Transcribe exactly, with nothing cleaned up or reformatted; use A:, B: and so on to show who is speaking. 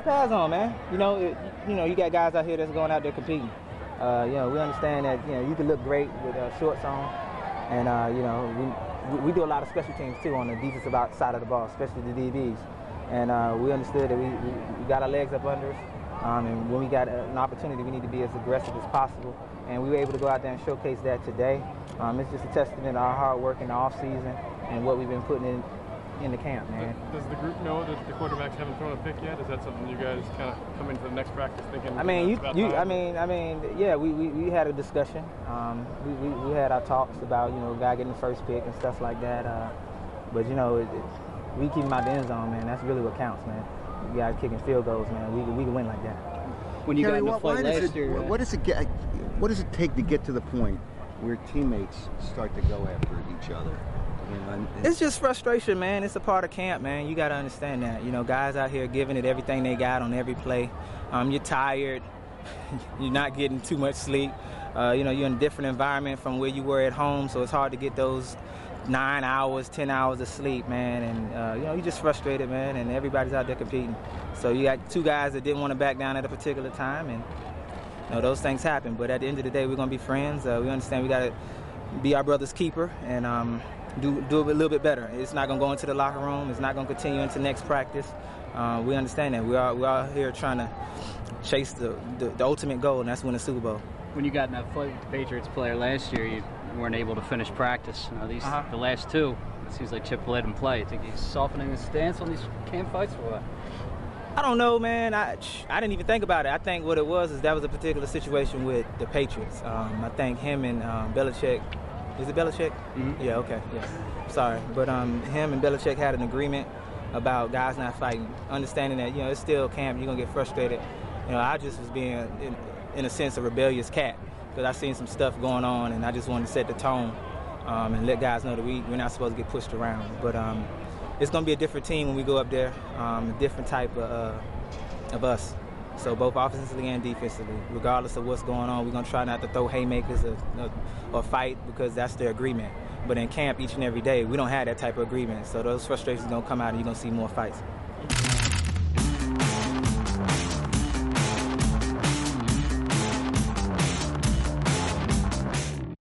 A: got pads on, man. You know, it, you know, you got guys out here that's going out there competing. Uh, you know, we understand that, you know, you can look great with uh, shorts on, and uh, you know, we, we do a lot of special teams too on the defensive side of the ball, especially the D Bs. And uh, we understood that we, we, we got our legs up under us, um, and when we got an opportunity, we need to be as aggressive as possible. And we were able to go out there and showcase that today. Um, it's just a testament to our hard work in the off season and what we've been putting in in the camp, man.
B: Does the group know that the quarterbacks haven't thrown a pick yet? Is that something you guys kind of come into the next practice thinking?
A: I mean, you, you I mean, I mean, yeah, we, we, we had a discussion. Um, we, we, we had our talks about, you know, guy getting the first pick and stuff like that. Uh, but you know, it, it, we keep him out the end zone, man. That's really what counts, man. You guys kicking field goals, man. We we can win like that.
C: When you
D: Kerry,
C: got in the
D: what,
C: fight last
D: it,
C: year,
D: what does it get? What does it take to get to the point where teammates start to go after each other? You know, and, and
A: it's just frustration, man. It's a part of camp, man. You got to understand that. You know, guys out here giving it everything they got on every play. Um, you're tired. You're not getting too much sleep. Uh, you know, you're in a different environment from where you were at home, so it's hard to get those nine hours, ten hours of sleep, man. And, uh, you know, you're just frustrated, man, and everybody's out there competing. So you got two guys that didn't want to back down at a particular time, and, you know, those things happen. But at the end of the day, we're going to be friends. Uh, we understand we got to be our brother's keeper and um, do, do a little bit better. It's not going to go into the locker room. It's not going to continue into next practice. Uh, we understand that. We are, we're out here trying to chase the, the, the ultimate goal, and that's win the Super Bowl.
C: When you got in that fight with the Patriots player last year, you weren't able to finish practice. You know, these
A: uh-huh.
C: the last two, it seems like Chip let him play. You think he's softening his stance on these camp fights or what?
A: I don't know, man. I, I didn't even think about it. I think what it was is that was a particular situation with the Patriots. Um, I think him and um, Belichick, is it Belichick?
C: Mm-hmm.
A: Yeah, okay, yeah. Sorry. But um, him and Belichick had an agreement about guys not fighting, understanding that, you know, it's still camp, you're going to get frustrated. You know, I just was being, in, in a sense, a rebellious cat because I seen some stuff going on and I just wanted to set the tone um, and let guys know that we, we're not supposed to get pushed around. But um, it's going to be a different team when we go up there, um, a different type of, uh, of us. So both offensively and defensively, regardless of what's going on, we're going to try not to throw haymakers or, or, or fight because that's their agreement. But in camp each and every day, we don't have that type of agreement. So those frustrations are going to come out and you're going to see more fights.